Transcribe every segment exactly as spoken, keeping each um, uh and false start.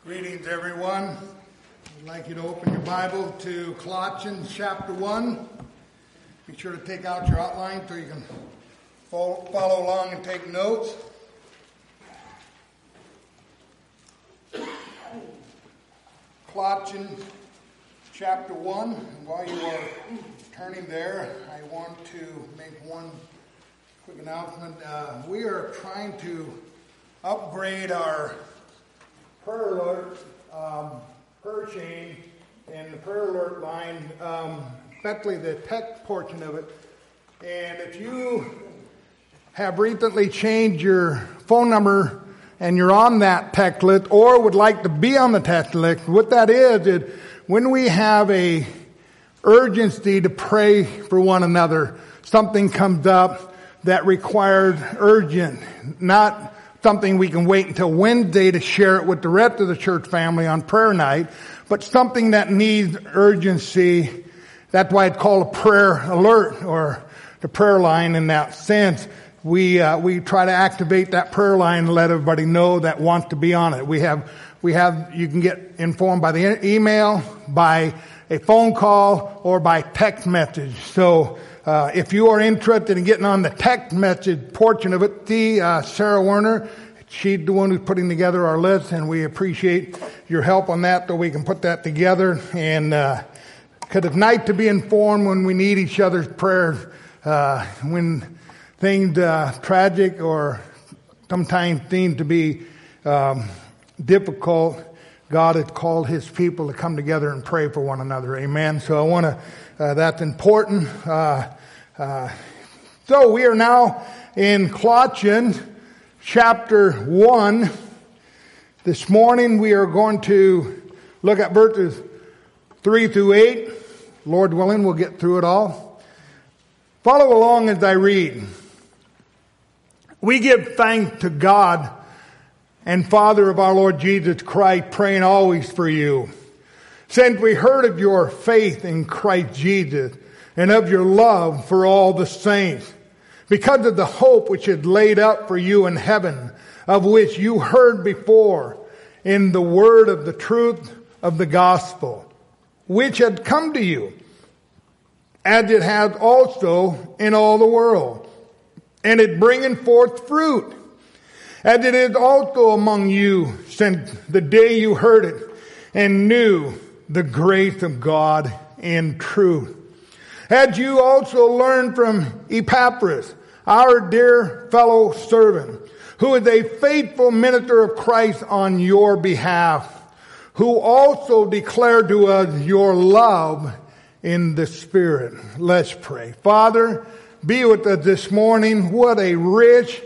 Greetings, everyone. I'd like you to open your Bible to Colossians chapter one. Be sure to take out your outline so you can follow, follow along and take notes. Colossians chapter one. And while you are turning there, I want to make one quick announcement. Uh, we are trying to upgrade our prayer alert, um, prayer chain, and the prayer alert line, um, especially the text portion of it. And if you have recently changed your phone number and you're on that text list or would like to be on the text list, what that is, is when we have a urgency to pray for one another, something comes up that requires urgent, not something we can wait until Wednesday to share it with the rest of the church family on prayer night, but something that needs urgency. That's why it's called a prayer alert or the prayer line in that sense. We, uh, we try to activate that prayer line and let everybody know that wants to be on it. We have, we have, you can get informed by the email, by a phone call, or by text message. So, Uh, if you are interested in getting on the text message portion of it, see uh, Sarah Werner. She's the one who's putting together our list, and we appreciate your help on that so we can put that together. And because uh, it's nice to be informed when we need each other's prayers, uh, when things uh, tragic or sometimes seem to be um, difficult. God has called His people to come together and pray for one another. Amen. So I want to. Uh, that's important. Uh, uh, so we are now in Colossians chapter one. This morning we are going to look at verses three through eight. Lord willing, we'll get through it all. Follow along as I read. We give thanks to God and Father of our Lord Jesus Christ, praying always for you. Since we heard of your faith in Christ Jesus and of your love for all the saints, because of the hope which is laid up for you in heaven, of which you heard before in the word of the truth of the gospel, which had come to you, as it has also in all the world, and it bringing forth fruit, as it is also among you since the day you heard it and knew the grace of God in truth. Had you also learned from Epaphras, our dear fellow servant, who is a faithful minister of Christ on your behalf, who also declared to us your love in the Spirit. Let's pray. Father, be with us this morning. What a rich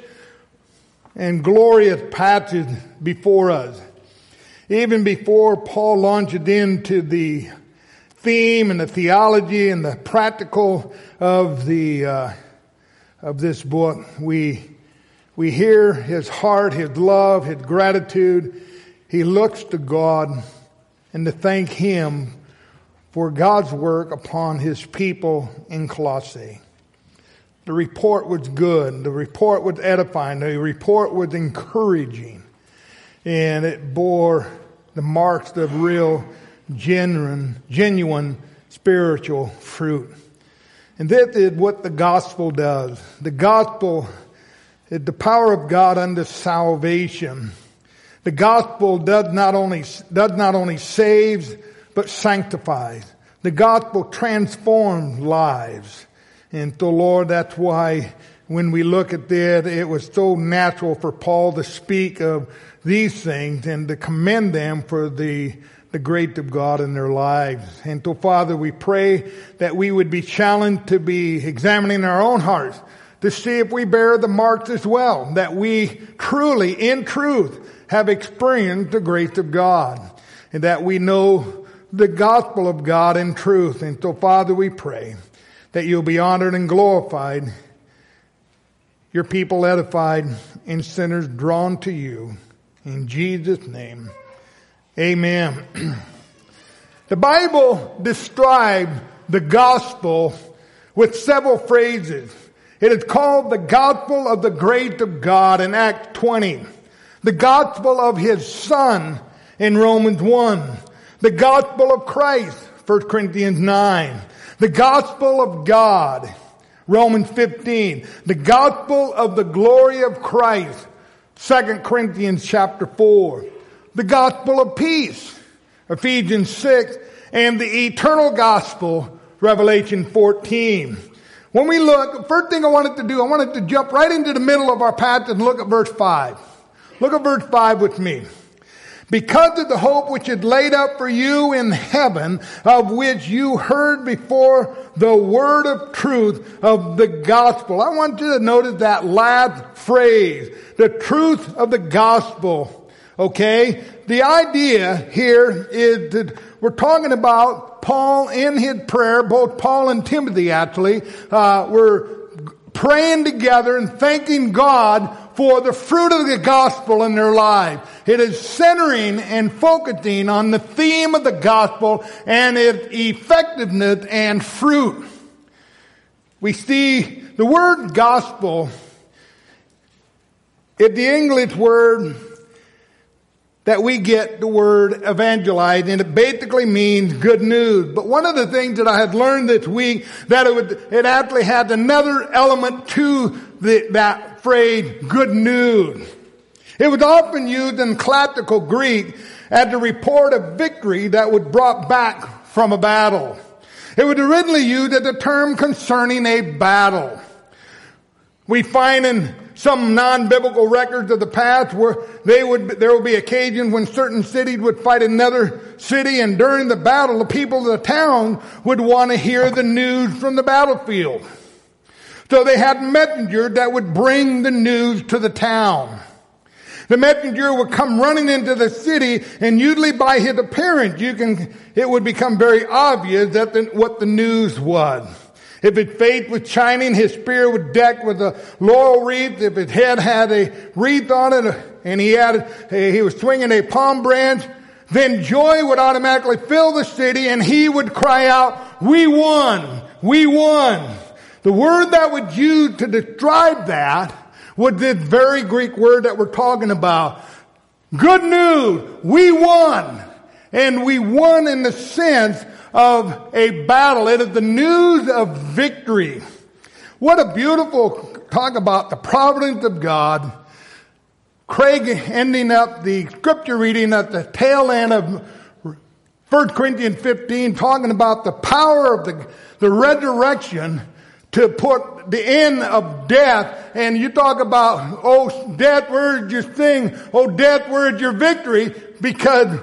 and glorious passage before us. Even before Paul launched into the theme and the theology and the practical of the uh, of this book, we we hear his heart, his love, his gratitude. He looks to God and to thank Him for God's work upon His people in Colossae. The report was good. The report was edifying. The report was encouraging, and it bore the marks of real, genuine, genuine spiritual fruit. And this is what the gospel does. The gospel is the power of God unto salvation. The gospel does not only, does not only saves, but sanctifies. The gospel transforms lives. And so, Lord, that's why when we look at that, it was so natural for Paul to speak of these things and to commend them for the, the grace of God in their lives. And so, Father, we pray that we would be challenged to be examining our own hearts to see if we bear the marks as well, that we truly, in truth, have experienced the grace of God and that we know the gospel of God in truth. And so, Father, we pray that you'll be honored and glorified, your people edified, and sinners drawn to you. In Jesus' name, amen. The Bible describes the gospel with several phrases. It is called the gospel of the grace of God in Acts twenty. The gospel of His Son in Romans one. The gospel of Christ, First Corinthians nine. The gospel of God, Romans fifteen. The gospel of the glory of Christ, Second Corinthians chapter four. The gospel of peace, Ephesians six. And the eternal gospel, Revelation fourteen. When we look, first thing I wanted to do, I wanted to jump right into the middle of our passage and look at verse five. Look at verse five with me. Because of the hope which is laid up for you in heaven, of which you heard before the word of truth of the gospel. I want you to notice that last phrase, the truth of the gospel. Okay? The idea here is that we're talking about Paul in his prayer, both Paul and Timothy actually, uh, were praying together and thanking God for the fruit of the gospel in their life. It is centering and focusing on the theme of the gospel and its effectiveness and fruit. We see the word gospel, it's the English word that we get the word evangelize, and it basically means good news. But one of the things that I had learned this week, that it would, it actually had another element to the, that phrase, good news. It was often used in classical Greek as a report of victory that was brought back from a battle. It was originally used as a term concerning a battle. We find in some non-biblical records of the past where they would, there would be occasions when certain cities would fight another city, and during the battle, the people of the town would want to hear the news from the battlefield. So they had messengers that would bring the news to the town. The messenger would come running into the city, and usually by his appearance, you can, it would become very obvious that the, what the news was. If his face was shining, his spear was decked with a laurel wreath. If his head had a wreath on it, and he had, he was swinging a palm branch, then joy would automatically fill the city, and he would cry out, "We won! We won!" The word that was used to describe that was this very Greek word that we're talking about. Good news! We won! And we won in the sense of a battle. It is the news of victory. What a beautiful talk about the providence of God. Craig ending up the scripture reading at the tail end of First Corinthians fifteen, talking about the power of the, the resurrection to put the end of death. And you talk about, oh, death, where's your sting? Oh, death, where's your victory? Because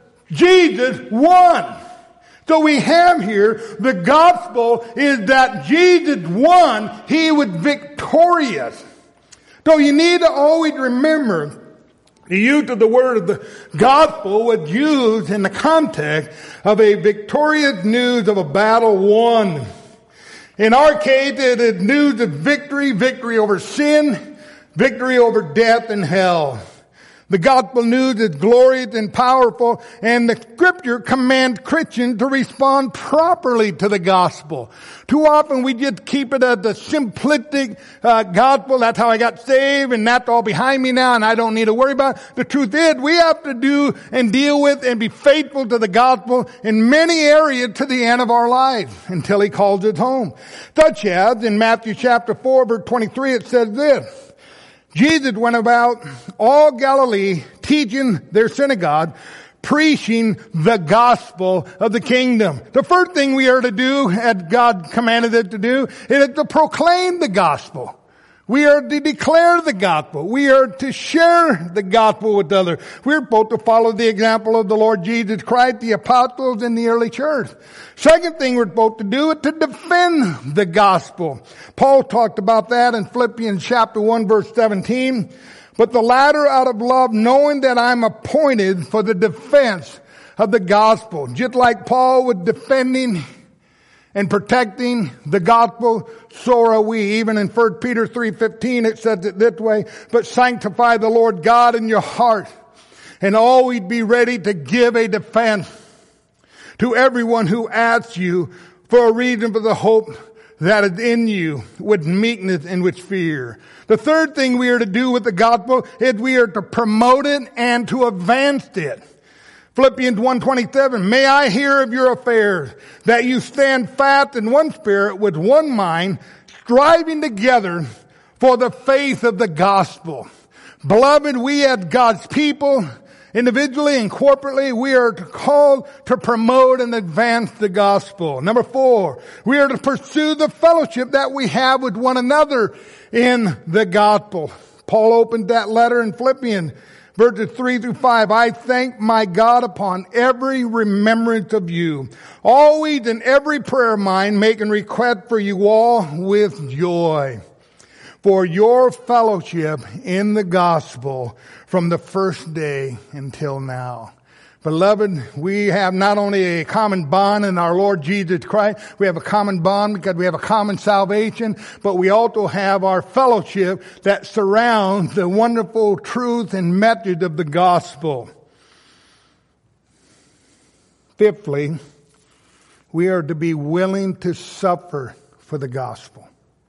Jesus won. So we have here, the gospel is that Jesus won. He was victorious. So you need to always remember the use of the word of the gospel was used in the context of a victorious news of a battle won. In our case, it is news of victory, victory over sin, victory over death and hell. The gospel news is glorious and powerful, and the scripture commands Christians to respond properly to the gospel. Too often we just keep it as the simplistic uh, gospel. That's how I got saved, and that's all behind me now, and I don't need to worry about it. The truth is, we have to do and deal with and be faithful to the gospel in many areas to the end of our life until he calls us home. Such as in Matthew chapter four, verse twenty-three, it says this. Jesus went about all Galilee, teaching their synagogue, preaching the gospel of the kingdom. The first thing we are to do, as God commanded us to do, is to proclaim the gospel. We are to declare the gospel. We are to share the gospel with others. We're supposed to follow the example of the Lord Jesus Christ, the apostles, and the early church. Second thing we're supposed to do is to defend the gospel. Paul talked about that in Philippians chapter one, verse seventeen. But the latter out of love, knowing that I'm appointed for the defense of the gospel. Just like Paul was defending and protecting the gospel, so are we. Even in First Peter three fifteen, it says it this way, but sanctify the Lord God in your heart, and always be ready to give a defense to everyone who asks you for a reason for the hope that is in you, with meekness and with fear. The third thing we are to do with the gospel is we are to promote it and to advance it. Philippians one twenty-seven, may I hear of your affairs, that you stand fast in one spirit with one mind, striving together for the faith of the gospel. Beloved, we as God's people, individually and corporately, we are called to promote and advance the gospel. Number four, we are to pursue the fellowship that we have with one another in the gospel. Paul opened that letter in Philippians, verses three through five. I thank my God upon every remembrance of you, always in every prayer of mine, making request for you all with joy, for your fellowship in the gospel from the first day until now. Beloved, we have not only a common bond in our Lord Jesus Christ, we have a common bond because we have a common salvation, but we also have our fellowship that surrounds the wonderful truth and message of the gospel. Fifthly, we are to be willing to suffer for the gospel.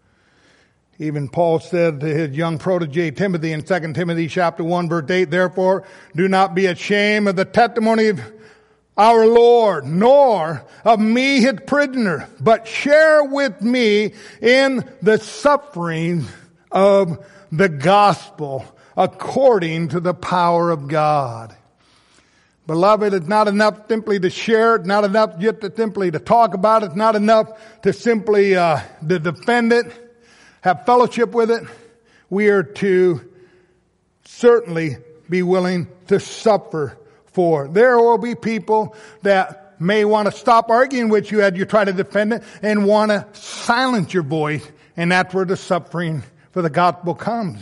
Even Paul said to his young protege Timothy in Second Timothy chapter one verse eight, therefore do not be ashamed of the testimony of our Lord, nor of me his prisoner, but share with me in the sufferings of the gospel according to the power of God. Beloved, it's not enough simply to share it, not enough just to simply to talk about it, it's not enough to simply uh, to defend it, have fellowship with it. We are to certainly be willing to suffer for. There will be people that may want to stop arguing with you as you try to defend it and want to silence your voice, and that's where the suffering for the gospel comes.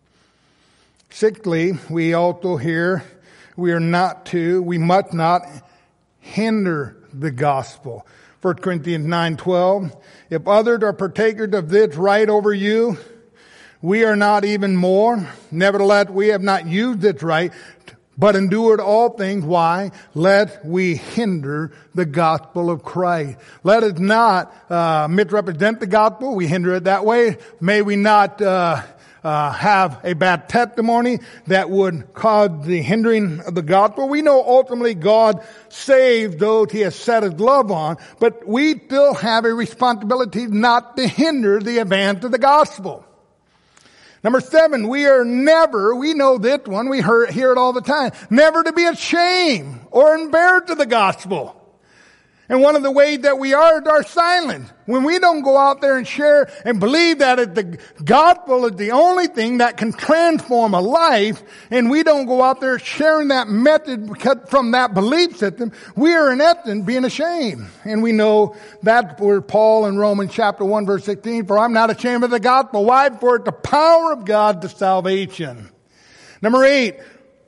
Sixthly, we also hear we are not to, we must not hinder the gospel. First Corinthians nine twelve, if others are partakers of this right over you, we are not even more. Nevertheless, we have not used this right, but endured all things. Why? Lest we hinder the gospel of Christ. Let us not uh, misrepresent the gospel. We hinder it that way. May we not uh, uh, have a bad testimony that would cause the hindering of the gospel. We know ultimately God saves those he has set his love on, but we still have a responsibility not to hinder the advance of the gospel. Number seven, we are never, we know this one, we hear, hear it all the time, never to be ashamed or embarrassed of the gospel. And one of the ways that we are is our silence. When we don't go out there and share and believe that the gospel is the only thing that can transform a life, and we don't go out there sharing that message from that belief system, we are in essence being ashamed. And we know that's where Paul in Romans chapter one verse sixteen, for I'm not ashamed of the gospel. Why? For it's the power of God to salvation. Number eight,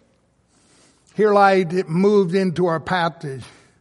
here lies, it moves into our passage.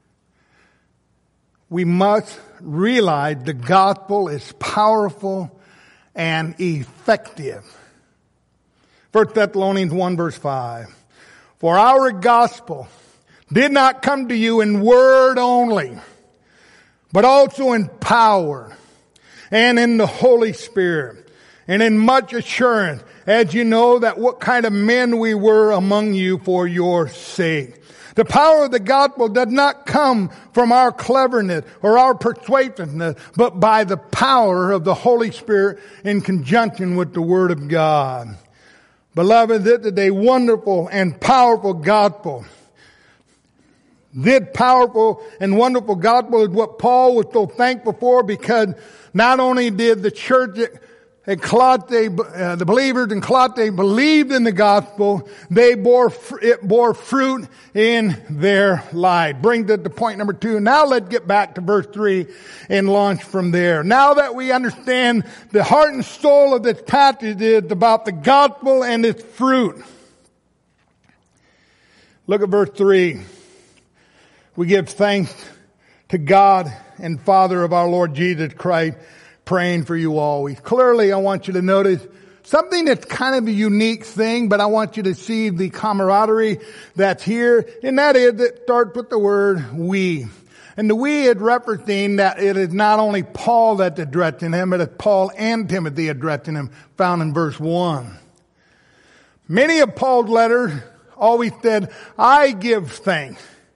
We must realize the gospel is powerful and effective. First Thessalonians one verse five. For our gospel did not come to you in word only, but also in power and in the Holy Spirit and in much assurance, as you know that what kind of men we were among you for your sake. The power of the gospel does not come from our cleverness or our persuasiveness, but by the power of the Holy Spirit in conjunction with the Word of God. Beloved, this is a wonderful and powerful gospel. This powerful and wonderful gospel is what Paul was so thankful for, because not only did the church at Colossae, uh, the believers in Colossae believed in the gospel, they bore, it bore fruit in their life. Brings us to point number two. Now let's get back to verse three and launch from there. Now that we understand the heart and soul of this passage is about the gospel and its fruit. Look at verse three. We give thanks to God and Father of our Lord Jesus Christ, praying for you always. Clearly, I want you to notice something that's kind of a unique thing, but I want you to see the camaraderie that's here, and that is it starts with the word we. And the we is referencing that it is not only Paul that's addressing him, but it's Paul and Timothy addressing him, found in verse one. Many of Paul's letters always said, I give thanks.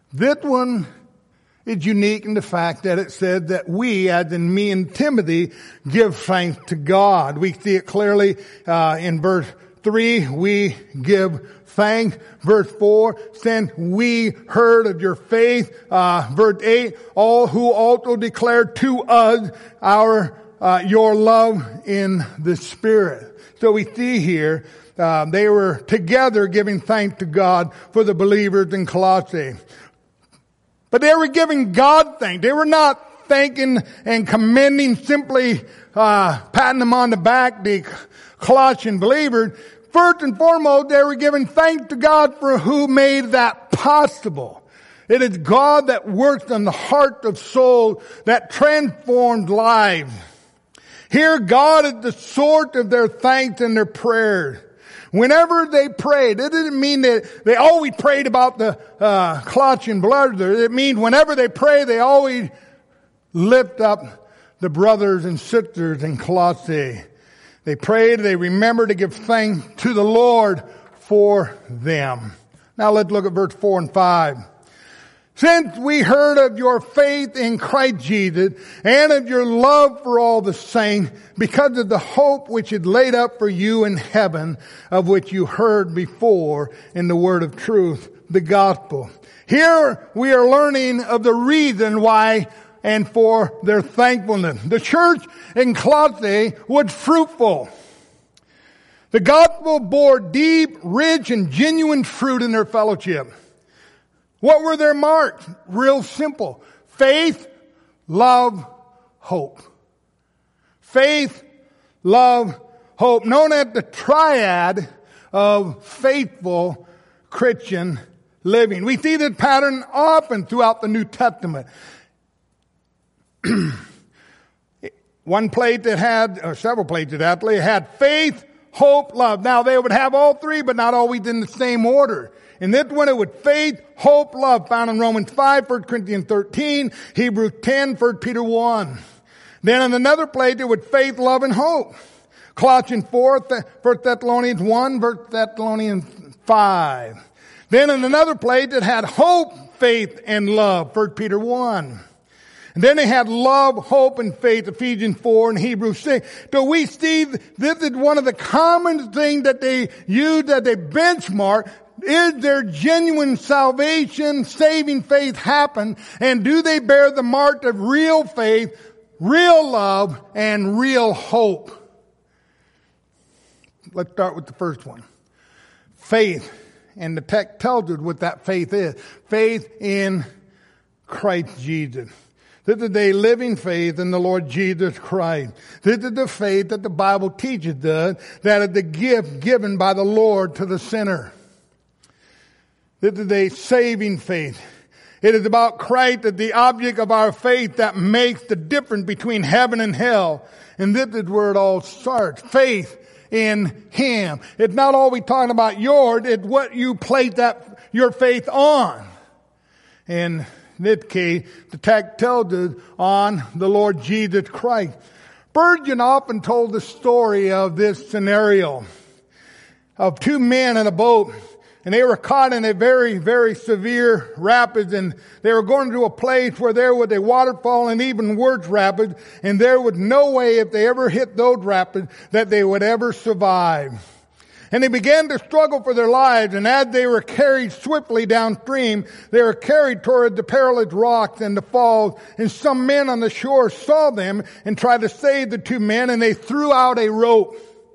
This one is unique in the fact that it said that we, as in me and Timothy, give thanks to God. We see it clearly uh, in verse three, we give thanks. Verse four, since we heard of your faith. Uh, verse eight, all who also declared to us our uh, your love in the Spirit. So we see here uh, they were together giving thanks to God for the believers in Colossae. But they were giving God thanks. They were not thanking and commending, simply uh, patting them on the back, the Colossian believers. First and foremost, they were giving thanks to God for who made that possible. It is God that works on the heart of souls, that transforms lives. Here, God is the source of their thanks and their prayers. Whenever they prayed, it didn't mean that they always prayed about the uh, Colossian brothers. It means whenever they pray, they always lift up the brothers and sisters in Colossae. They prayed, they remembered to give thanks to the Lord for them. Now let's look at verse four and five. Since we heard of your faith in Christ Jesus and of your love for all the saints, because of the hope which is laid up for you in heaven, of which you heard before in the word of truth, the gospel. Here we are learning of the reason why and for their thankfulness. The church in Colossae was fruitful. The gospel bore deep, rich, and genuine fruit in their fellowship. What were their marks? Real simple. Faith, love, hope. Faith, love, hope. Known as the triad of faithful Christian living. We see this pattern often throughout the New Testament. One plate that had, or several plates that actually had faith, hope, love. Now they would have all three, but not always in the same order. And this one, it would faith, hope, love, found in Romans five, First Corinthians thirteen, Hebrews ten, First Peter one. Then on another plate, it would faith, love, and hope. Colossians four, First Thessalonians one, First Thessalonians five. Then on another plate, it had hope, faith, and love, First Peter one. And then they had love, hope, and faith, Ephesians four and Hebrews six. So we see this is one of the common things that they use, that they benchmark. Is their genuine salvation, saving faith happen? And do they bear the mark of real faith, real love, and real hope? Let's start with the first one. Faith. And the text tells us what that faith is. Faith in Christ Jesus. This is a living faith in the Lord Jesus Christ. This is the faith that the Bible teaches us, that is the gift given by the Lord to the sinner. This is a saving faith. It is about Christ as the object of our faith that makes the difference between heaven and hell. And this is where it all starts. Faith in Him. It's not always talking about yours, it's what you place that, your faith on. In this case, the text tells us on the Lord Jesus Christ. Spurgeon often told the story of this scenario of two men in a boat. And they were caught in a very, very severe rapids, and they were going to a place where there was a waterfall and even worse rapids, and there was no way, if they ever hit those rapids, that they would ever survive. And they began to struggle for their lives, and as they were carried swiftly downstream, they were carried toward the perilous rocks and the falls, and some men on the shore saw them and tried to save the two men, and they threw out a rope.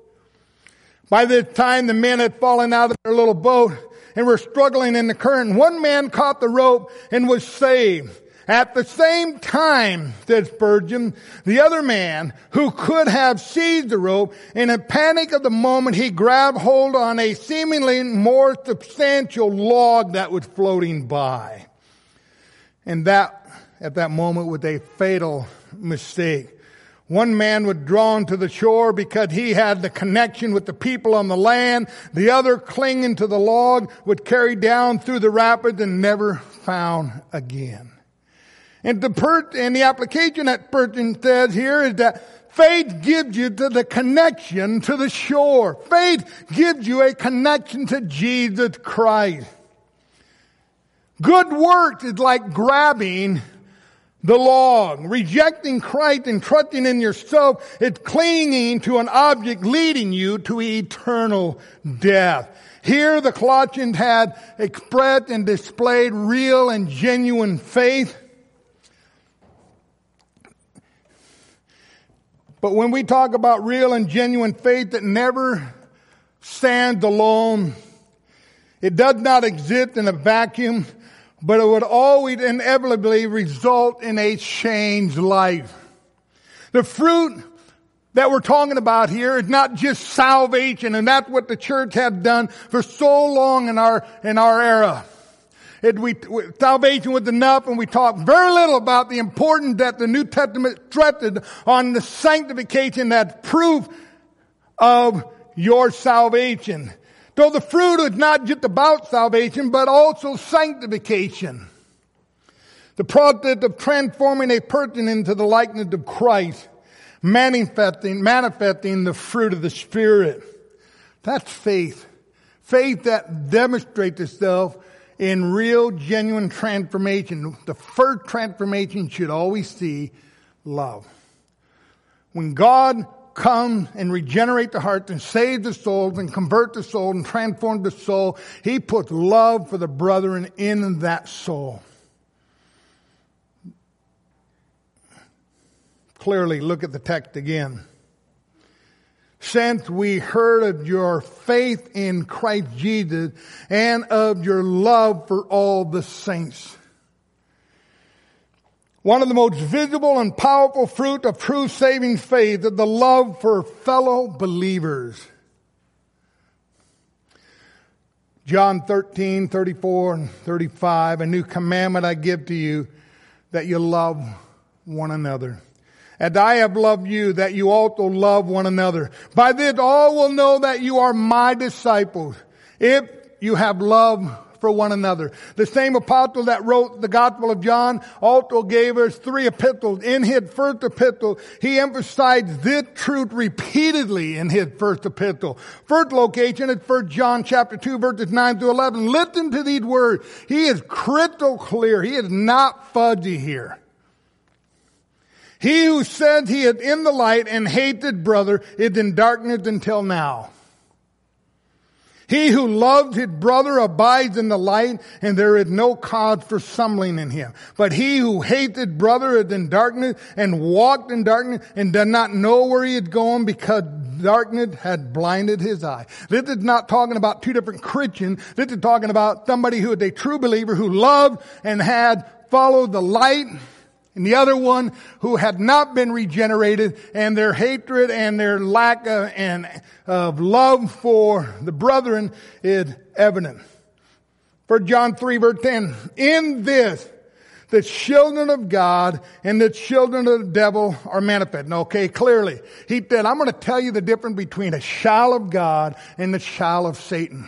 By this time, the men had fallen out of their little boat and were struggling in the current. One man caught the rope and was saved. At the same time, said Spurgeon, the other man, who could have seized the rope, in a panic of the moment, he grabbed hold on a seemingly more substantial log that was floating by. And that, at that moment, was a fatal mistake. One man was drawn to the shore because he had the connection with the people on the land. The other, clinging to the log, was carried down through the rapids and never found again. And the, per- and the application that Spurgeon says here is that faith gives you to the connection to the shore. Faith gives you a connection to Jesus Christ. Good works is like grabbing the log. Rejecting Christ and trusting in yourself is clinging to an object leading you to eternal death. Here the Colossians had expressed and displayed real and genuine faith. But when we talk about real and genuine faith that never stands alone, it does not exist in a vacuum, but it would always inevitably result in a changed life. The fruit that we're talking about here is not just salvation, and that's what the church had done for so long in our in our era. It, we, salvation was enough, and we talked very little about the importance that the New Testament stressed on the sanctification that's proof of your salvation. So the fruit is not just about salvation, but also sanctification. The process of transforming a person into the likeness of Christ, manifesting, manifesting the fruit of the Spirit. That's faith. Faith that demonstrates itself in real, genuine transformation. The first transformation should always see love. When God comes and regenerates the heart and saves the soul and converts the soul and transforms the soul, He puts love for the brethren in that soul. Clearly, look at the text again. Since we heard of your faith in Christ Jesus and of your love for all the saints. One of the most visible and powerful fruit of true saving faith is the love for fellow believers. John thirteen, thirty-four and thirty-five, a new commandment I give to you, that you love one another. As I have loved you, that you also love one another. By this all will know that you are my disciples, if you have love for one another. The same apostle that wrote the Gospel of John also gave us three epistles. In his first epistle, he emphasized this truth repeatedly in his first epistle. First location is First John chapter two, verses nine through eleven. Listen to these words. He is crystal clear. He is not fuzzy here. He who said he is in the light and hates his brother is in darkness until now. He who loves his brother abides in the light, and there is no cause for stumbling in him. But he who hates his brother is in darkness and walked in darkness and does not know where he is going, because darkness had blinded his eye. This is not talking about two different Christians. This is talking about somebody who is a true believer who loved and had followed the light, and the other one who had not been regenerated, and their hatred and their lack of, and, of love for the brethren is evident. First John three verse ten, in this, the children of God and the children of the devil are manifest. Okay, clearly. He said, I'm going to tell you the difference between a child of God and the child of Satan.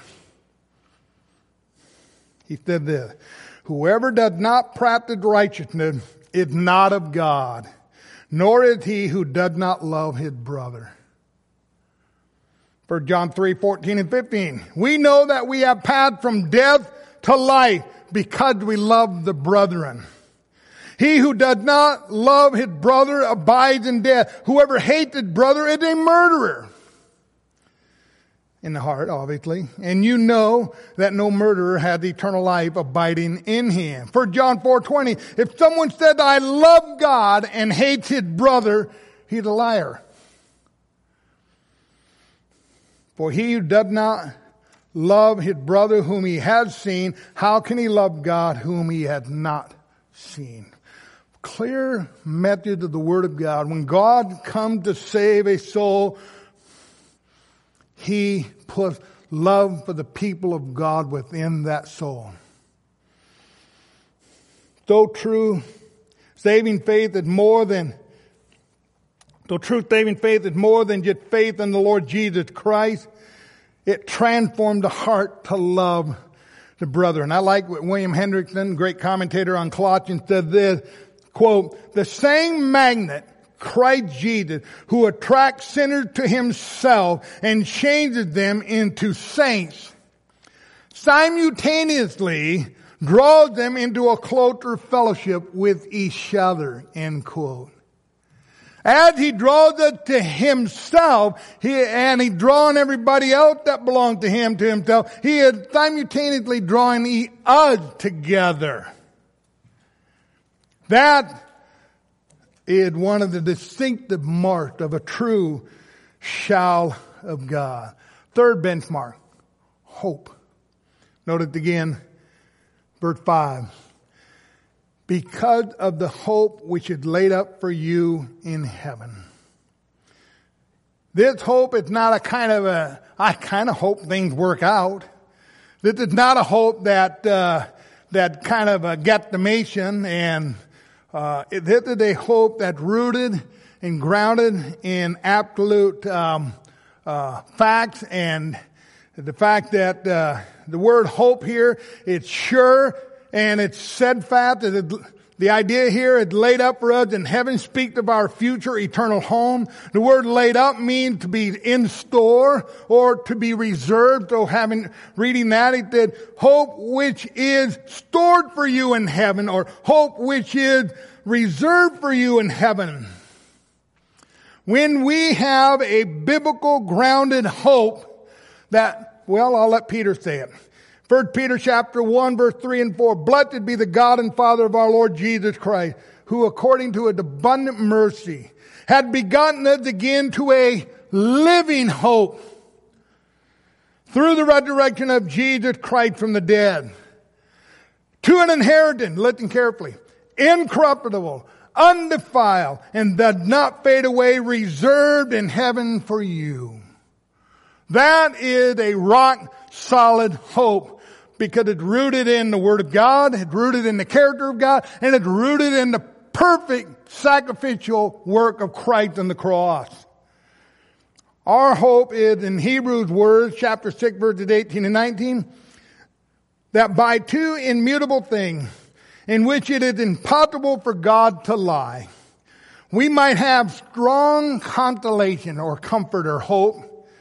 He said this, whoever does not practice righteousness is not of God, nor is he who does not love his brother. First John three, fourteen and fifteen. We know that we have passed from death to life because we love the brethren. He who does not love his brother abides in death. Whoever hates his brother is a murderer. In the heart, obviously. And you know that no murderer has eternal life abiding in him. First John four twenty, if someone says, I love God and hates his brother, he's a liar. For he who does not love his brother whom he has seen, how can he love God whom he has not seen? Clear message of the Word of God. When God comes to save a soul, He puts love for the people of God within that soul. So true, saving faith is more than, so true saving faith is more than just faith in the Lord Jesus Christ. It transformed the heart to love the brethren. I like what William Hendrickson, great commentator on Colossians, said this, quote, the same magnet, Christ Jesus, who attracts sinners to himself and changes them into saints, simultaneously draws them into a closer fellowship with each other, end quote. As he draws it to himself, he, and he drawing everybody else that belonged to him to himself, he is simultaneously drawing us together. That is one of the distinctive marks of a true child of God. Third benchmark, hope. Note it again, verse five. Because of the hope which is laid up for you in heaven. This hope is not a kind of a, I kind of hope things work out. This is not a hope that, uh, that kind of a guesstimation, and, uh, this is a hope that's rooted and grounded in absolute, um, uh, facts, and the fact that, uh, the word hope here, it's sure, and it's steadfast. The idea here is laid up for us in heaven, speaks of our future eternal home. The word laid up means to be in store or to be reserved. So having, reading that, it said, hope which is stored for you in heaven, or hope which is reserved for you in heaven. When we have a biblical grounded hope that, well, I'll let Peter say it. First Peter chapter one, verse three and four. Blessed be the God and Father of our Lord Jesus Christ, who according to his abundant mercy had begotten us again to a living hope through the resurrection of Jesus Christ from the dead, to an inheritance, listen carefully, incorruptible, undefiled, and does not fade away, reserved in heaven for you. That is a rock solid hope, because it's rooted in the Word of God, it's rooted in the character of God, and it's rooted in the perfect sacrificial work of Christ on the cross. Our hope is in Hebrews words, chapter six, verses eighteen and nineteen, that by two immutable things, in which it is impossible for God to lie, we might have strong consolation or comfort or hope,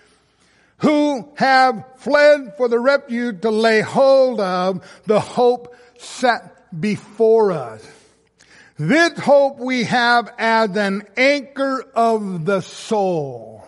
who have fled for the refuge to lay hold of the hope set before us. This hope we have as an anchor of the soul,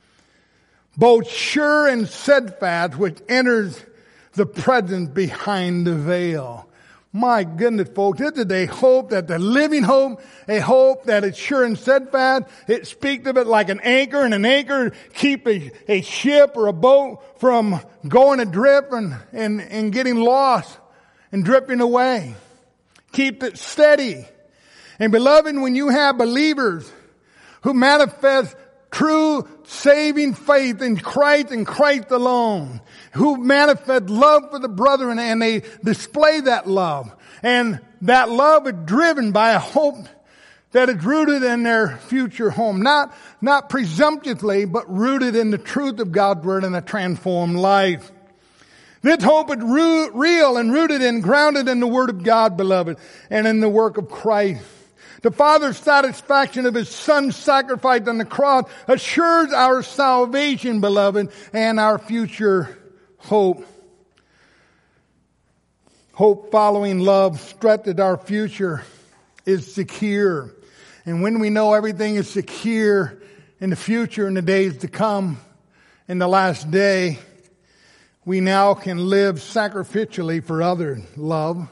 both sure and steadfast, which enters the presence behind the veil. My goodness, folks, this is a hope that's a living hope, a hope that is sure and steadfast. It speaks of it like an anchor, and an anchor keep a, a ship or a boat from going adrift and, and, and getting lost and drifting away. Keep it steady. And beloved, when you have believers who manifest true saving faith in Christ and Christ alone, who manifest love for the brethren, and they display that love. And that love is driven by a hope that is rooted in their future home. Not, not presumptuously, but rooted in the truth of God's Word and a transformed life. This hope is ru- real and rooted and grounded in the Word of God, beloved, and in the work of Christ. The Father's satisfaction of His Son's sacrifice on the cross assures our salvation, beloved, and our future hope. Hope following love strengthens our future is secure. And when we know everything is secure in the future, in the days to come, in the last day, we now can live sacrificially for others. Love.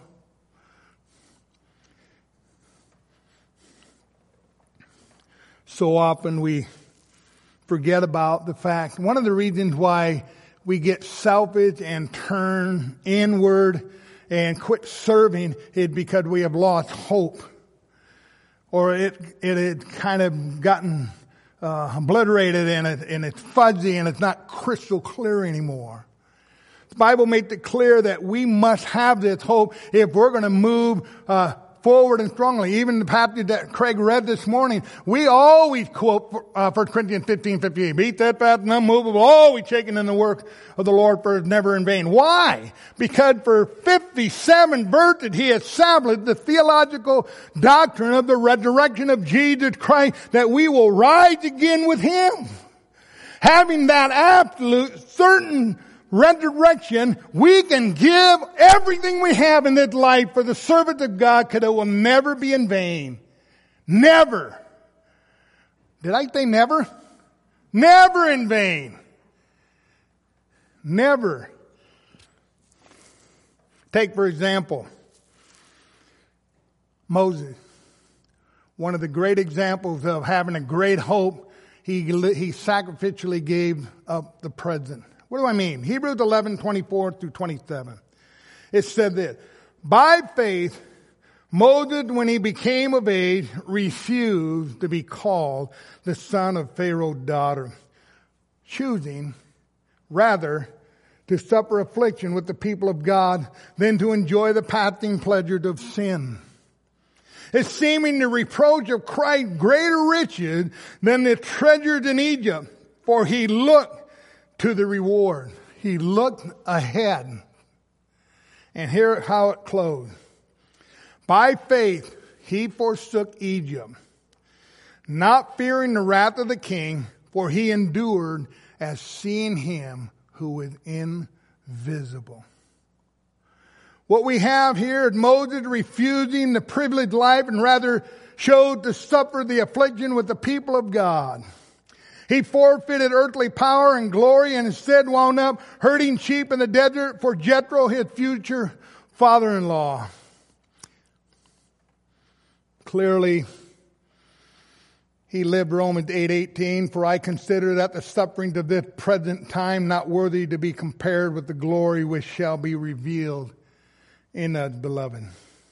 So often we forget about the fact. One of the reasons why we get selfish and turn inward and quit serving is because we have lost hope. Or it it had kind of gotten uh, obliterated and, it, and it's fuzzy and it's not crystal clear anymore. The Bible makes it clear that we must have this hope if we're going to move uh forward and strongly. Even the passage that Craig read this morning, we always quote uh, First Corinthians fifteen fifty-eight. Be steadfast and unmovable, always shaking in the work of the Lord, for it is never in vain. Why? Because for fifty-seven verses he established the theological doctrine of the resurrection of Jesus Christ, that we will rise again with Him. Having that absolute certain resurrection, we can give everything we have in this life for the service of God, because it will never be in vain. Never. Did I say never? Never in vain. Never. Take, for example, Moses. One of the great examples of having a great hope, he, he sacrificially gave up the present. What do I mean? Hebrews eleven, twenty-four through twenty-seven. It said this: by faith, Moses, when he became of age, refused to be called the son of Pharaoh's daughter, choosing rather to suffer affliction with the people of God than to enjoy the passing pleasures of sin. Esteeming the reproach of Christ greater riches than the treasures in Egypt, for he looked to the reward. He looked ahead. And hear how it closed. By faith, he forsook Egypt, not fearing the wrath of the king, for he endured as seeing him who is invisible. What we have here is Moses refusing the privileged life and rather showed to suffer the affliction with the people of God. He forfeited earthly power and glory and instead wound up herding sheep in the desert for Jethro, his future father-in-law. Clearly, he lived Romans eight eighteen, for I consider that the sufferings of this present time not worthy to be compared with the glory which shall be revealed in us, beloved.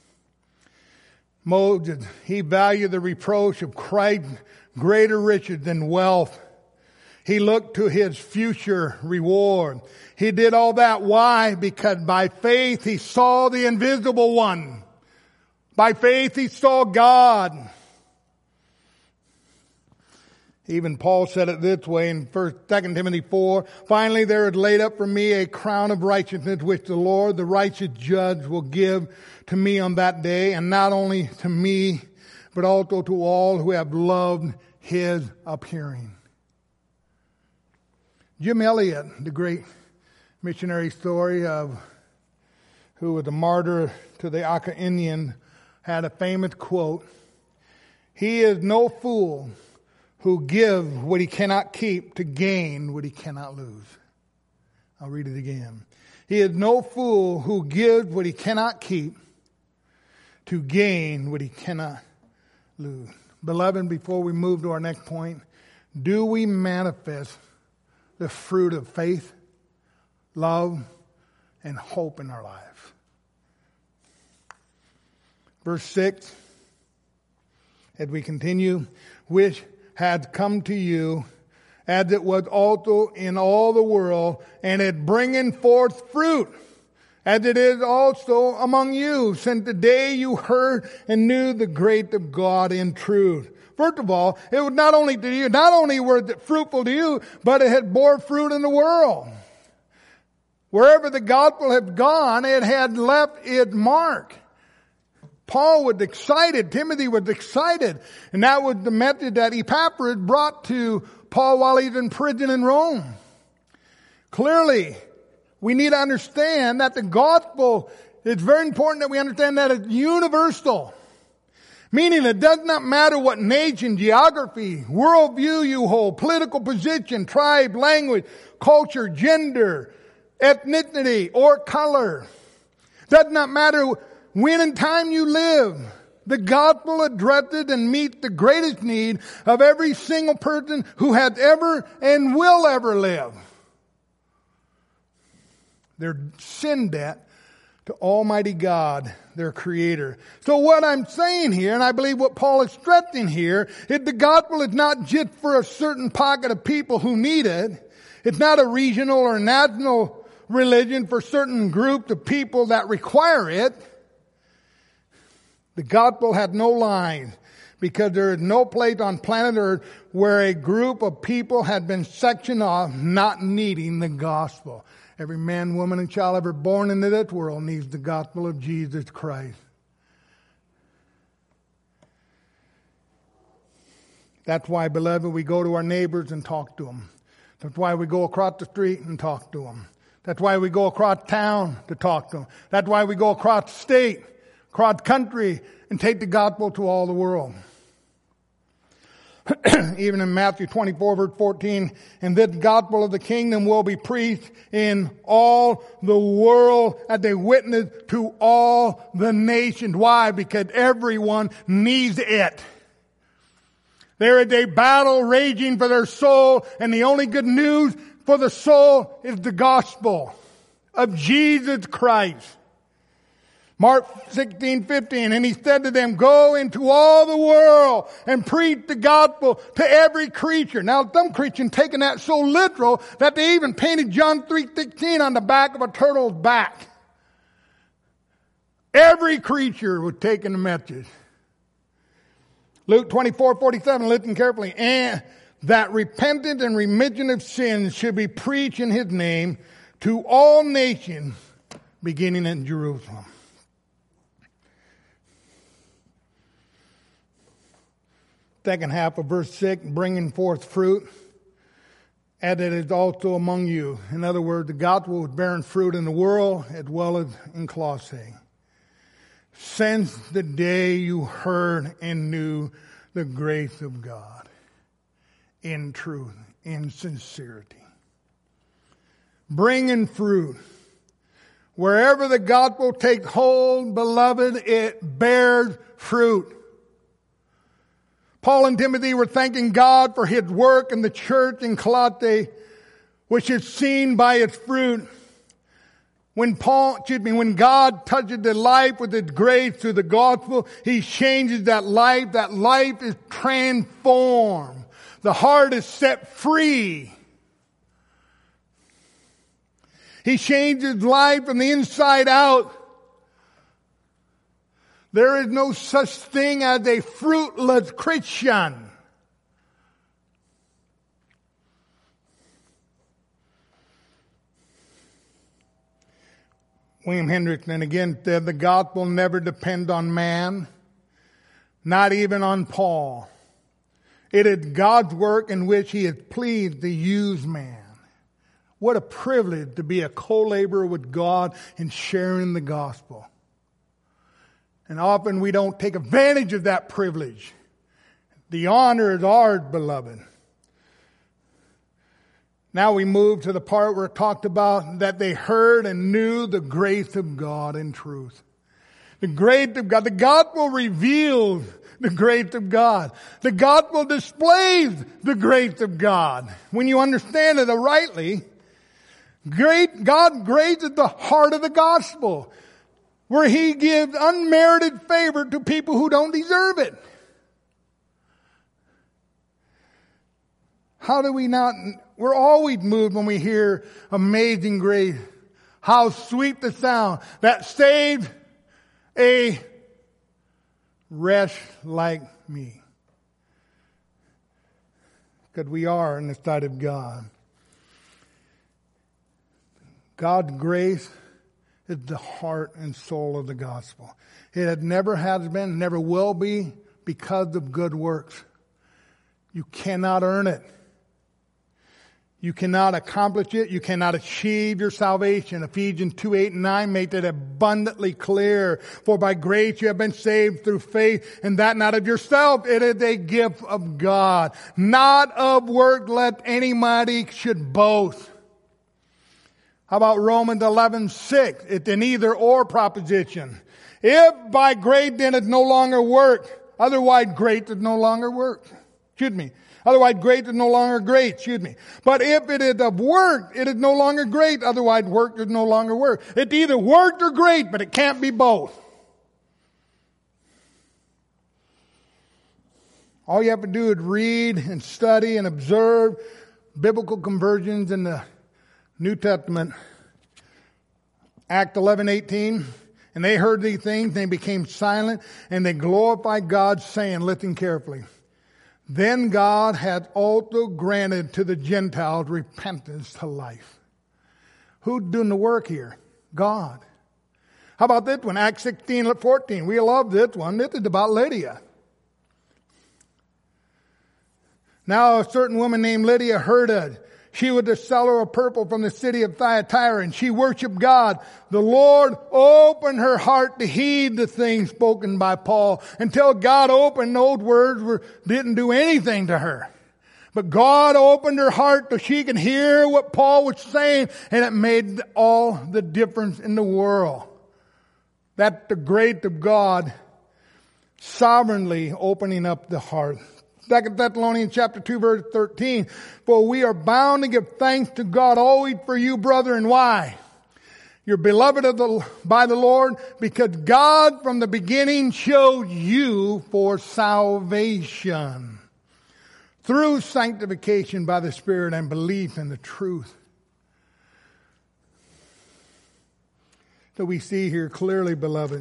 Moses, he valued the reproach of Christ greater riches than wealth. He looked to his future reward. He did all that. Why? Because by faith he saw the invisible one. By faith he saw God. Even Paul said it this way in First, Second Timothy four. Finally, there is laid up for me a crown of righteousness, which the Lord, the righteous judge, will give to me on that day, and not only to me, but also to all who have loved his appearing. Jim Elliot, the great missionary story of who was a martyr to the Aka Indian, had a famous quote: "He is no fool who gives what he cannot keep to gain what he cannot lose." I'll read it again. He is no fool who gives what he cannot keep to gain what he cannot lose. Beloved, before we move to our next point, do we manifest the fruit of faith, love, and hope in our life? Verse six, as we continue, which had come to you, as it was also in all the world, and it bringing forth fruit, as it is also among you, since the day you heard and knew the grace of God in truth. First of all, it was not only to you, not only was it fruitful to you, but it had bore fruit in the world. Wherever the gospel had gone, it had left its mark. Paul was excited. Timothy was excited. And that was the message that Epaphras brought to Paul while he's in prison in Rome. Clearly, we need to understand that the gospel, it's very important that we understand that it's universal. Meaning it does not matter what nation, geography, worldview you hold, political position, tribe, language, culture, gender, ethnicity, or color. Does not matter when in time you live. The gospel addresses and meets the greatest need of every single person who has ever and will ever live. Their sin debt to Almighty God, their Creator. So what I'm saying here, and I believe what Paul is stressing here, is the gospel is not just for a certain pocket of people who need it. It's not a regional or national religion for certain groups of people that require it. The gospel had no line, because there is no place on planet Earth where a group of people had been sectioned off not needing the gospel. Every man, woman, and child ever born into this world needs the gospel of Jesus Christ. That's why, beloved, we go to our neighbors and talk to them. That's why we go across the street and talk to them. That's why we go across town to talk to them. That's why we go across state, across country, and take the gospel to all the world. Even in Matthew twenty-four, verse fourteen, and this gospel of the kingdom will be preached in all the world as a witness to all the nations. Why? Because everyone needs it. There is a battle raging for their soul, and the only good news for the soul is the gospel of Jesus Christ. Mark sixteen fifteen, and he said to them, go into all the world and preach the gospel to every creature. Now, some Christians taking that so literal that they even painted John three sixteen on the back of a turtle's back. Every creature was taking the message. Luke twenty-four forty-seven, listen carefully, and that repentance and remission of sins should be preached in his name to all nations, beginning in Jerusalem. Second half of verse six, bringing forth fruit, and it is also among you. In other words, the gospel was bearing fruit in the world as well as in Colossae. Since the day you heard and knew the grace of God in truth, in sincerity. Bringing fruit. Wherever the gospel takes hold, beloved, it bears fruit. Paul and Timothy were thanking God for his work in the church in Colossae, which is seen by its fruit. When Paul, excuse me, when God touches the life with his grace through the gospel, he changes that life. That life is transformed. The heart is set free. He changes life from the inside out. There is no such thing as a fruitless Christian. William Hendrickson again said, the gospel never depends on man, not even on Paul. It is God's work in which he is pleased to use man. What a privilege to be a co-laborer with God in sharing the gospel. And often we don't take advantage of that privilege. The honor is ours, beloved. Now we move to the part where it talked about that they heard and knew the grace of God in truth. The grace of God. The gospel reveals the grace of God. The gospel displays the grace of God. When you understand it rightly, great God grace is the heart of the gospel, where he gives unmerited favor to people who don't deserve it. How do we not, we're always moved when we hear amazing grace. How sweet the sound that saved a wretch like me. Because we are in the sight of God. God's grace is the heart and soul of the gospel. It never has been, never will be, because of good works. You cannot earn it. You cannot accomplish it. You cannot achieve your salvation. Ephesians two, eight, and nine make that abundantly clear. For by grace you have been saved through faith, and that not of yourself. It is a gift of God. Not of work, let anybody should boast. How about Romans eleven, six? It's an either or proposition. If by grace then it no longer work, otherwise grace is no longer work. Excuse me. Otherwise grace is no longer great. Excuse me. But if it is of work, it is no longer great. Otherwise work is no longer work. It's either work or great, but it can't be both. All you have to do is read and study and observe biblical conversions in the New Testament. Act eleven eighteen. And they heard these things, they became silent, and they glorified God, saying, listen carefully, then God hath also granted to the Gentiles repentance to life. Who's doing the work here? God. How about this one? Acts sixteen fourteen. We love this one. This is about Lydia. Now a certain woman named Lydia heard it. She was the seller of purple from the city of Thyatira, and she worshiped God. The Lord opened her heart to heed the things spoken by Paul. Until God opened, those words were, didn't do anything to her. But God opened her heart so she could hear what Paul was saying, and it made all the difference in the world. That's the grace of God sovereignly opening up the heart. Second Thessalonians chapter two, verse thirteen. For we are bound to give thanks to God always for you, brethren. Why? You're beloved of the, by the Lord, because God from the beginning chose you for salvation through sanctification by the Spirit and belief in the truth. So we see here clearly, beloved,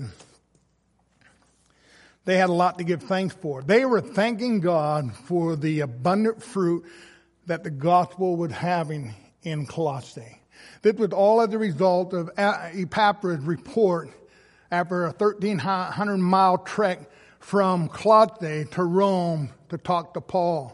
they had a lot to give thanks for. They were thanking God for the abundant fruit that the gospel was having in Colossae. This was all as a result of Epaphras' report after a thirteen hundred mile trek from Colossae to Rome to talk to Paul.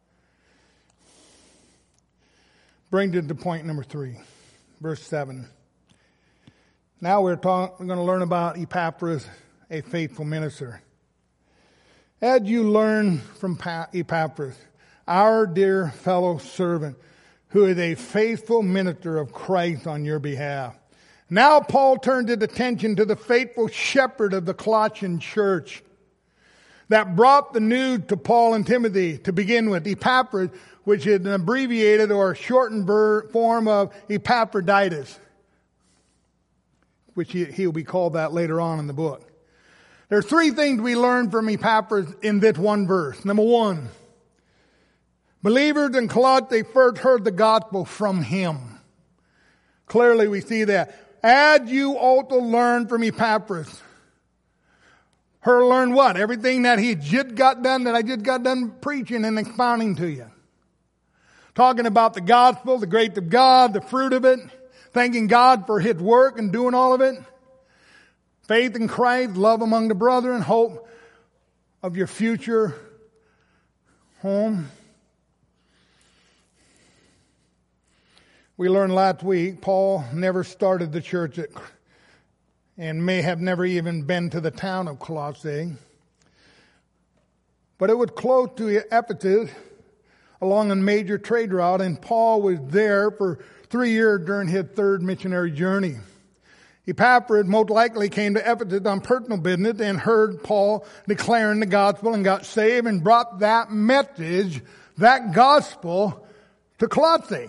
Brings us to point number three, verse seven. Now we're, talk, we're going to learn about Epaphras, a faithful minister. As you learn from Epaphras, our dear fellow servant, who is a faithful minister of Christ on your behalf. Now Paul turned his attention to the faithful shepherd of the Colossian church that brought the news to Paul and Timothy. To begin with, Epaphras, which is an abbreviated or shortened form of Epaphroditus, which he, he'll be called that later on in the book. There are three things we learn from Epaphras in this one verse. Number one, believers in Colossae first heard the gospel from him. Clearly we see that. As you also learn from Epaphras. Her learn what? Everything that he just got done, that I just got done preaching and expounding to you. Talking about the gospel, the grace of God, the fruit of it. Thanking God for his work and doing all of it. Faith in Christ, love among the brethren, hope of your future home. We learned last week, Paul never started the church at, and may have never even been to the town of Colossae. But it was close to Ephesus along a major trade route, and Paul was there for three years during his third missionary journey. Epaphras most likely came to Ephesus on personal business and heard Paul declaring the gospel and got saved and brought that message, that gospel, to Colossae.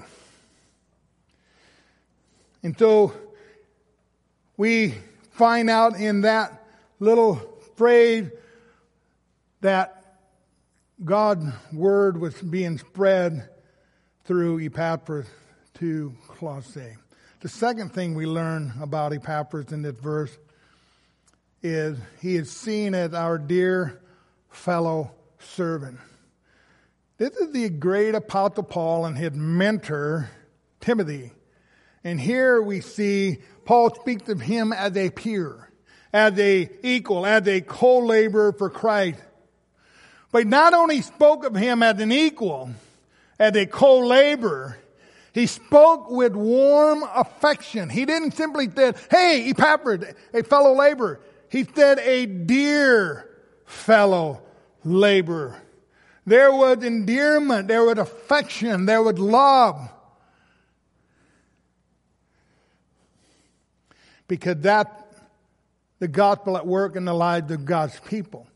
And so we find out in that little phrase that God's word was being spread through Epaphras to Colossae. The second thing we learn about Epaphras in this verse is he is seen as our dear fellow servant. This is the great Apostle Paul and his mentor, Timothy. And here we see Paul speaks of him as a peer, as a equal, as a co-laborer for Christ. But he not only spoke of him as an equal, as a co-laborer, he spoke with warm affection. He didn't simply say, hey, Epaphras, a fellow laborer. He said, a dear fellow laborer. There was endearment, there was affection, there was love. Because that's the gospel at work in the lives of God's people.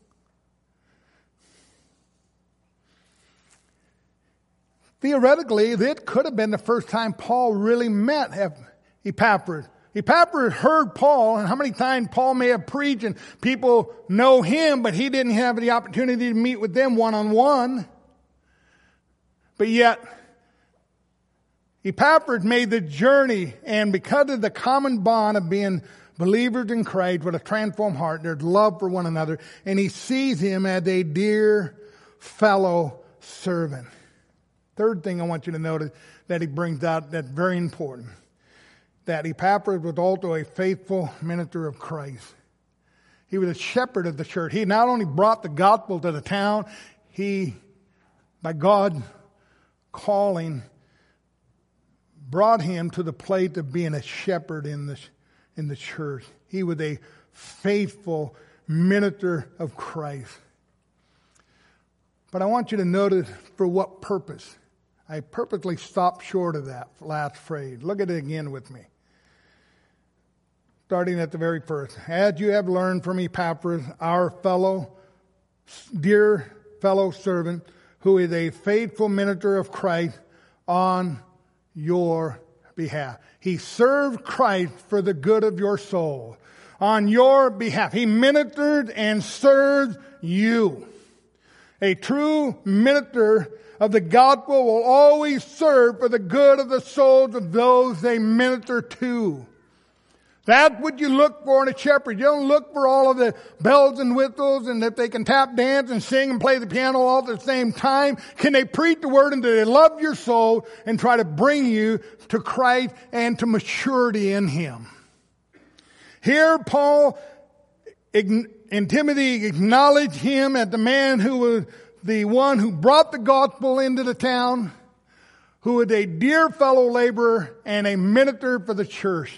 Theoretically, it could have been the first time Paul really met Epaphras. Epaphras heard Paul, and how many times Paul may have preached, and people know him, but he didn't have the opportunity to meet with them one-on-one. But yet, Epaphras made the journey, and because of the common bond of being believers in Christ with a transformed heart, there's love for one another, and he sees him as a dear fellow servant. Third thing I want you to notice that he brings out that's very important. That Epaphras was also a faithful minister of Christ. He was a shepherd of the church. He not only brought the gospel to the town, he, by God's calling, brought him to the place of being a shepherd in the, in the church. He was a faithful minister of Christ. But I want you to notice for what purpose. I purposely stopped short of that last phrase. Look at it again with me. Starting at the very first. As you have learned from Epaphras, our fellow, dear fellow servant, who is a faithful minister of Christ on your behalf. He served Christ for the good of your soul. On your behalf. He ministered and served you. A true minister of the gospel will always serve for the good of the souls of those they minister to. That's what you look for in a shepherd. You don't look for all of the bells and whistles and if they can tap dance and sing and play the piano all at the same time. Can they preach the word and do they love your soul and try to bring you to Christ and to maturity in Him? Here Paul and Timothy acknowledge him as the man who was the one who brought the gospel into the town, who was a dear fellow laborer and a minister for the church.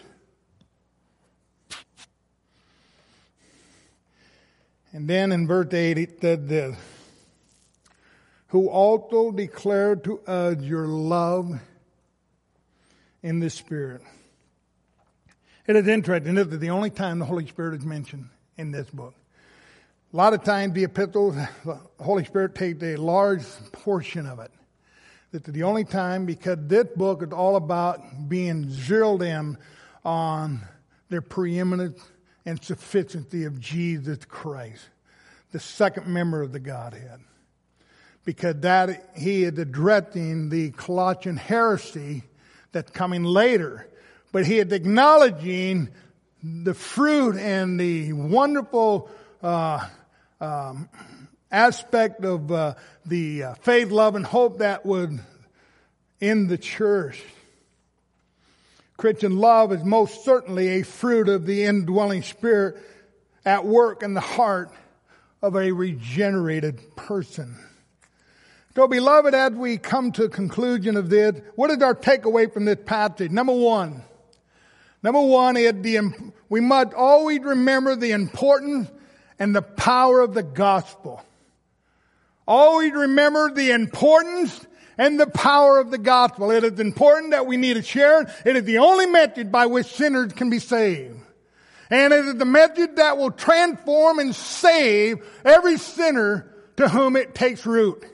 And then in verse eight it said this, who also declared to us your love in the Spirit. It is interesting. This is the only time the Holy Spirit is mentioned in this book. A lot of times the epistles, the Holy Spirit takes a large portion of it. This is the only time because this book is all about being zeroed in on the preeminence and sufficiency of Jesus Christ, the second member of the Godhead. Because that he is addressing the Colossian heresy that's coming later. But he is acknowledging the fruit and the wonderful uh, um, aspect of uh, the uh, faith, love, and hope that was in the church. Christian love is most certainly a fruit of the indwelling Spirit at work in the heart of a regenerated person. So, beloved, as we come to a conclusion of this, what is our takeaway from this passage? Number one. Number one is the, we must always remember the importance and the power of the gospel. Always remember the importance and the power of the gospel. It is important that we need to share it. It is the only message by which sinners can be saved. And it is the message that will transform and save every sinner to whom it takes root.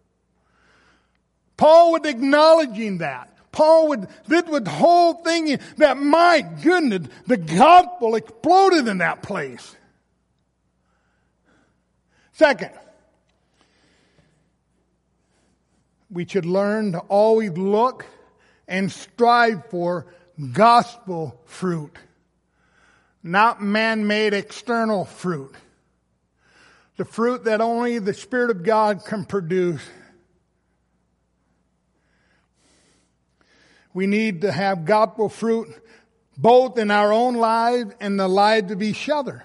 Paul was acknowledging that. Paul would, this was the whole thing that, my goodness, the gospel exploded in that place. Second, we should learn to always look and strive for gospel fruit, not man-made external fruit. The fruit that only the Spirit of God can produce. We need to have gospel fruit both in our own lives and the lives of each other.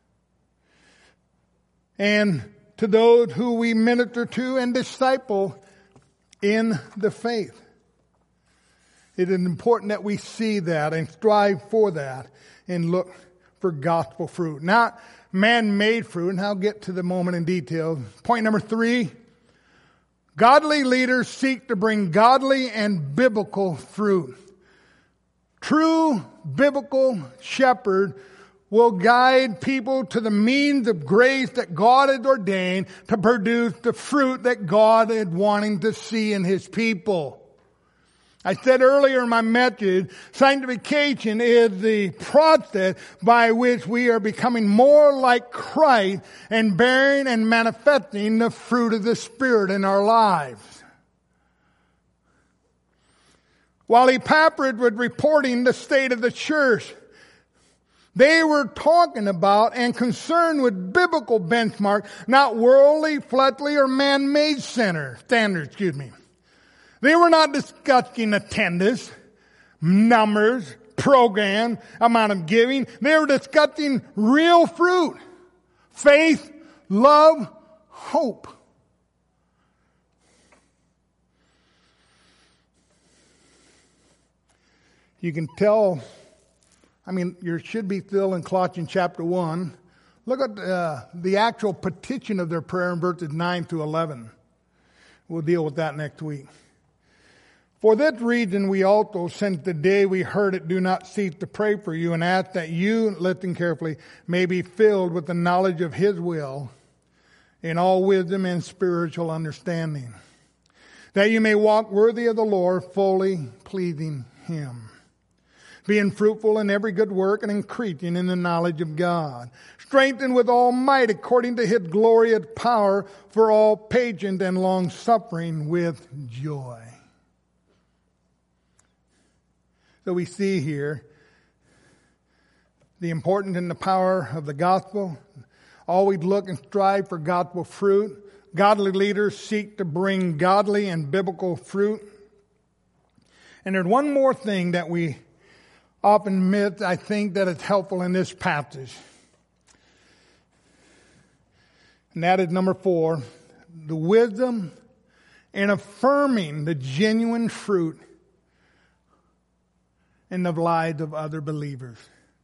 And to those who we minister to and disciple in the faith. It is important that we see that and strive for that and look for gospel fruit, not man-made fruit. And I'll get to the moment in detail. Point number three. Godly leaders seek to bring godly and biblical fruit. True biblical shepherd will guide people to the means of grace that God has ordained to produce the fruit that God is wanting to see in His people. I said earlier in my message, sanctification is the process by which we are becoming more like Christ and bearing and manifesting the fruit of the Spirit in our lives. While Epaphras was reporting the state of the church, they were talking about and concerned with biblical benchmark, not worldly, fleshly, or man-made standards, excuse me. They were not discussing attendance, numbers, program, amount of giving. They were discussing real fruit. Faith, love, hope. You can tell, I mean, you should be still in Colossians chapter one. Look at uh, the actual petition of their prayer in verses nine through eleven. We'll deal with that next week. For this reason we also, since the day we heard it, do not cease to pray for you and ask that you, listen carefully, may be filled with the knowledge of His will in all wisdom and spiritual understanding, that you may walk worthy of the Lord, fully pleasing Him, being fruitful in every good work and increasing in the knowledge of God, strengthened with all might according to His glorious power for all patience and long suffering with joy. So we see here the importance and the power of the gospel. Always look and strive for gospel fruit. Godly leaders seek to bring godly and biblical fruit. And there's one more thing that we often miss, I think, that is helpful in this passage. And that is number four, the wisdom in affirming the genuine fruit in the lives of other believers.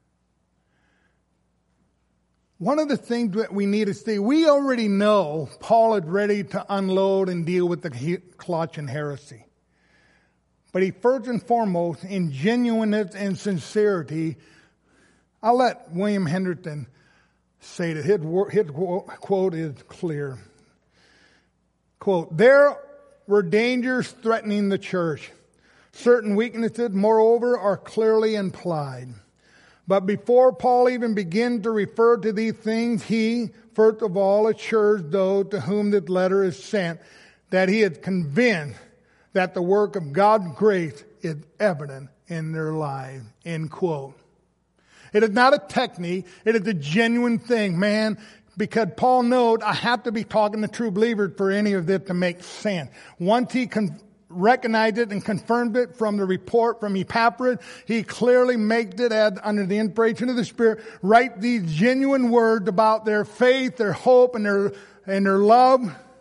One of the things that we need to see, we already know Paul is ready to unload and deal with the Colossian heresy. But he first and foremost, in genuineness and sincerity, I'll let William Hendrickson say that his, his quote is clear. Quote, there were dangers threatening the church. Certain weaknesses, moreover, are clearly implied. But before Paul even began to refer to these things, he, first of all, assures those to whom this letter is sent that he is convinced that the work of God's grace is evident in their lives. End quote. It is not a technique. It is a genuine thing, man, because Paul knows I have to be talking to true believers for any of this to make sense. Once he con- recognized it and confirmed it from the report from Epaphras, he clearly makes it as, under the inspiration of the Spirit, write these genuine words about their faith, their hope, and their, and their love.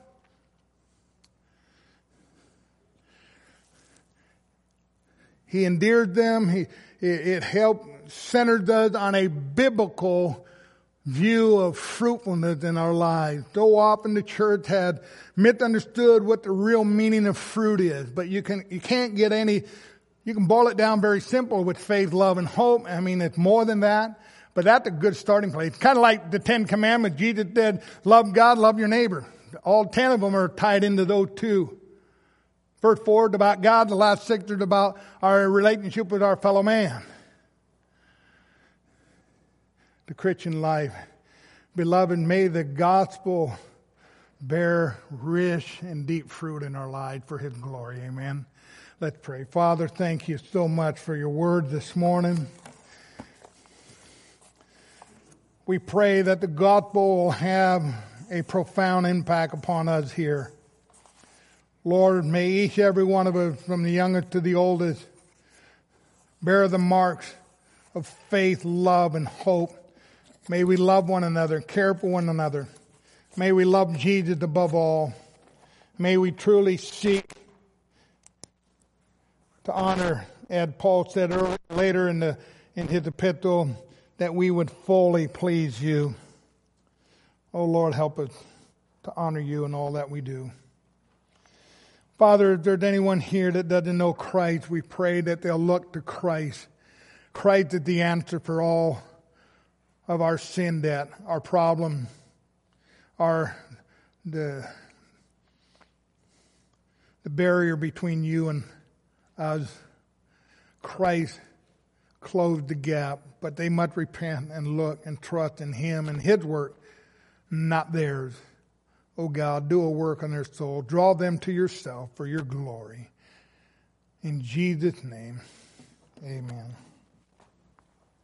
He endeared them. He, it, it helped, centered us on a biblical view of fruitfulness in our lives. So often the church had misunderstood what the real meaning of fruit is, but you can you can't get any. You can boil it down very simple with faith, love, and hope. I mean, it's more than that, but that's a good starting place. It's kind of like the Ten Commandments. Jesus said, "Love God, love your neighbor." All ten of them are tied into those two. First four is about God. The last six are about our relationship with our fellow man. The Christian life. Beloved, may the gospel bear rich and deep fruit in our lives for His glory. Amen. Let's pray. Father, thank you so much for your word this morning. We pray that the gospel will have a profound impact upon us here. Lord, may each every one of us, from the youngest to the oldest, bear the marks of faith, love, and hope. May we love one another, care for one another. May we love Jesus above all. May we truly seek to honor, as Paul said earlier, later in the in his epistle, that we would fully please you. Oh Lord, help us to honor you in all that we do. Father, if there's anyone here that doesn't know Christ, we pray that they'll look to Christ. Christ is the answer for all of our sin debt, our problem, our the the barrier between you and us. Christ closed the gap, but they must repent and look and trust in Him and His work, not theirs. Oh God, do a work on their soul. Draw them to yourself for your glory. In Jesus' name, amen.